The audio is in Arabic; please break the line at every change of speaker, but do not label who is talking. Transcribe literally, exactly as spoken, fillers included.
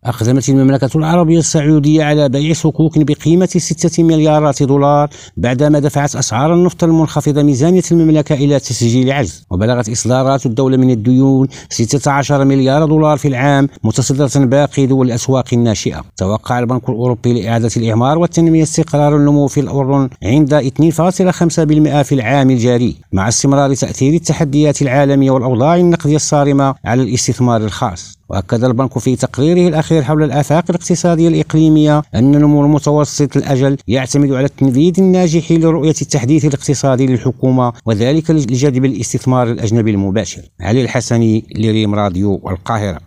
أقدمت المملكة العربية السعودية على بيع صكوك بقيمة ستة مليارات دولار بعدما دفعت أسعار النفط المنخفضة ميزانية المملكة إلى تسجيل عجز. وبلغت إصدارات الدولة من الديون ستة عشر مليار دولار في العام، متصدرة باقي دول الأسواق الناشئة. توقع البنك الأوروبي لإعادة الإعمار والتنمية استقرار النمو في الأردن عند اثنين فاصلة خمسة بالمئة في العام الجاري، مع استمرار تأثير التحديات العالمية والأوضاع النقدية الصارمة على الاستثمار الخاص. وأكد البنك في تقريره الأخير حول الآفاق الاقتصادية الإقليمية أن النمو المتوسط الأجل يعتمد على التنفيذ الناجح لرؤية التحديث الاقتصادي للحكومة، وذلك لجذب الاستثمار الأجنبي المباشر. علي الحسني، لريم راديو القاهرة.